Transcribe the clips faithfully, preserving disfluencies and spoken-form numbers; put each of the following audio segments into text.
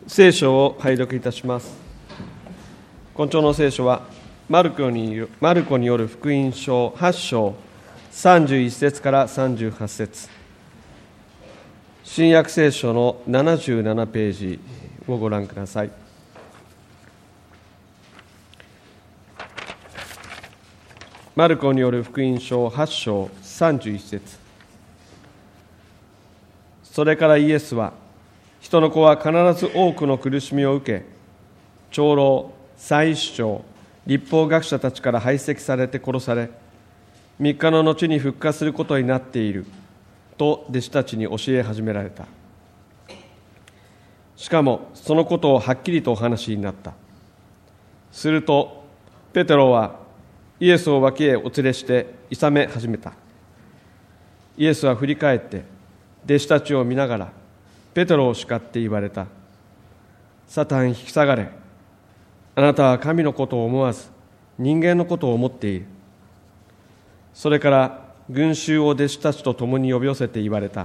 聖書を拝読いたします。今朝の聖書はマルコにマルコによる福音書はち章さんじゅういち節からさんじゅうはち節、新約聖書のななじゅうななページをご覧ください。マルコによる福音書はち章さんじゅういち節。それからイエスは、人の子は必ず多くの苦しみを受け、長老、祭司長、律法学者たちから排斥されて殺され、三日の後に復活することになっていると弟子たちに教え始められた。しかもそのことをはっきりとお話しになった。するとペテロはイエスを脇へお連れしていさめ始めた。イエスは振り返って弟子たちを見ながらペテロを叱って言われた。サタン引き下がれ。あなたは神のことを思わず人間のことを思っている。それから群衆を弟子たちと共に呼び寄せて言われた。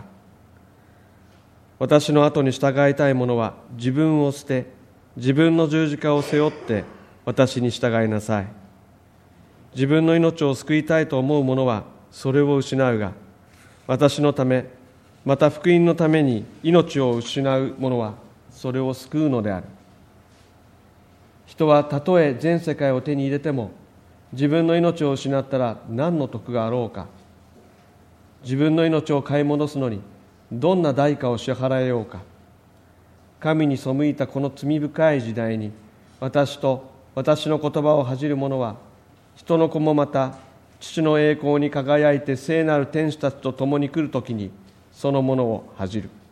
私の後に従いたい者は自分を捨て、自分の十字架を背負って私に従いなさい。自分の命を救いたいと思う者はそれを失うが、私のためまた福音のために命を失う者はそれを救うのである。人はたとえ全世界を手に入れても自分の命を失ったら何の得があろうか。自分の命を買い戻すのにどんな代価を支払えようか。神に背いたこの罪深い時代に私と私の言葉を恥じる者は、人の子もまた父の栄光に輝いて聖なる天使たちと共に来るときにそのものを恥じる。